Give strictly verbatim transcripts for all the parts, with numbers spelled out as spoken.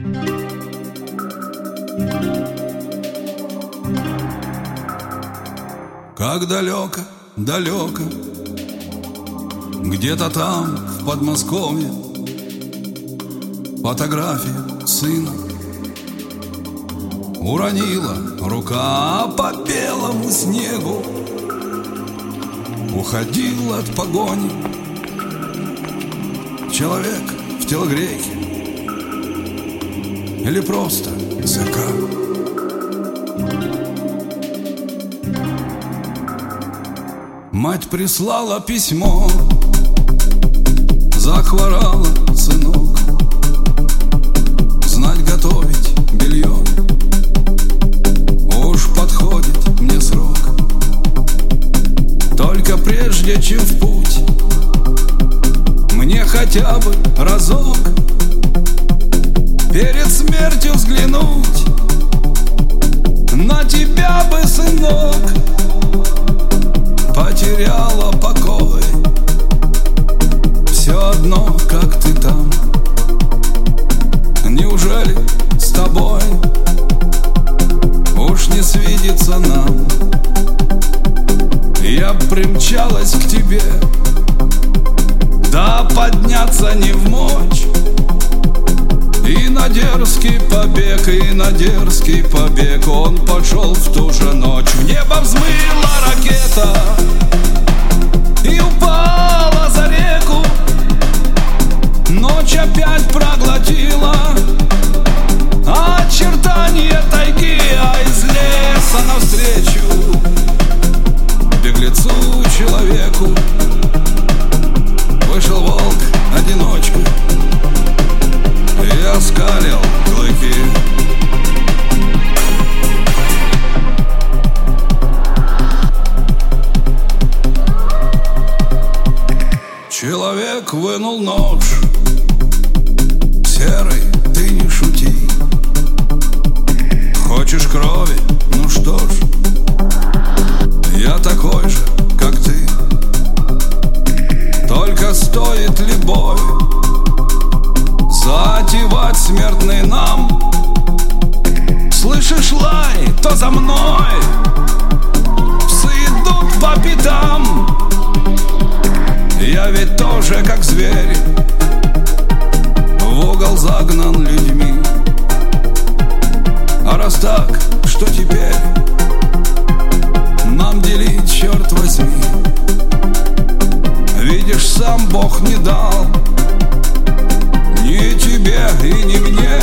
Как далеко, далеко, где-то там, в Подмосковье, фотография сына уронила рука по белому снегу. Уходил от погони человек в телогрейке или просто ЗК. Мать прислала письмо, захворала, сынок, знать готовить белье, уж подходит мне срок. Только прежде чем в путь, мне хотя бы разок перед смертью взглянуть на тебя бы, сынок. Потеряла покой, все одно, как ты там. Неужели с тобой уж не свидится нам? Я примчалась к тебе, да подняться не вмочь. И на дерзкий побег, и на дерзкий побег он пошел в ту же ночь. В небо взмыла ракета и упала за реку. Ночь опять проглотила очертания тайги, а из леса навстречу беглецу человеку вышел волк-одиночка и оскалил клыки. Человек вынул нож. Серый, ты не шути. Хочешь крови? Ну что ж, я такой же, как ты. Только стоит ли бой затевать смертный нам? Слышишь лай, то за мной псы идут по пятам. Я ведь тоже как зверь, в угол загнан людьми. А раз так, что теперь нам делить, черт возьми? Видишь, сам Бог не дал ни тебе и ни мне.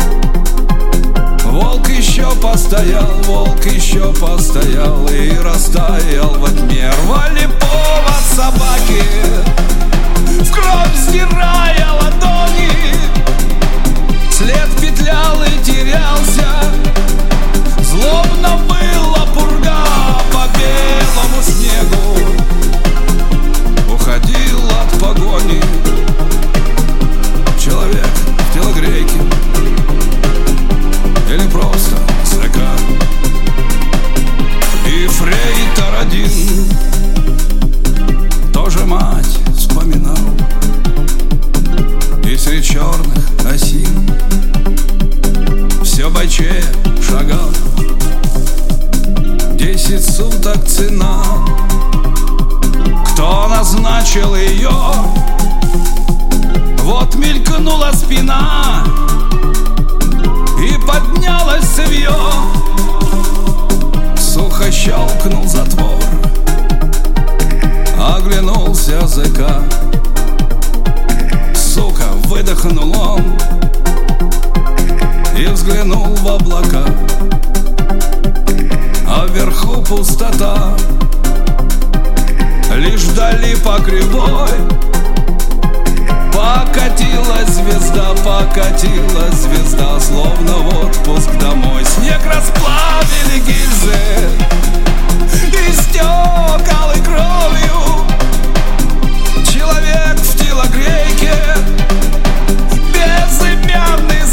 Волк еще постоял, волк еще постоял и растаял во тьме. Рвали повод собаки, в кровь сдирая ладони. След петлял и терялся, злобно была пурга по белому снегу. Уходил от погони человек в телогрейке или просто ЗК. И фрейтор один тоже мать вспоминал, и среди черных осин все бойчее шагал. Десять суток цена, кто назначил ее? Вот мелькнула спина и поднялось цевье. Сухо щелкнул затвор, оглянулся ЗК. Сука, выдохнул он и взглянул в облака. А вверху пустота, лишь вдали по кривой покатилась звезда, покатилась звезда, словно в отпуск домой. Снег расплавили гильзы, истек алой кровью. Человек в телогрейке, безымянный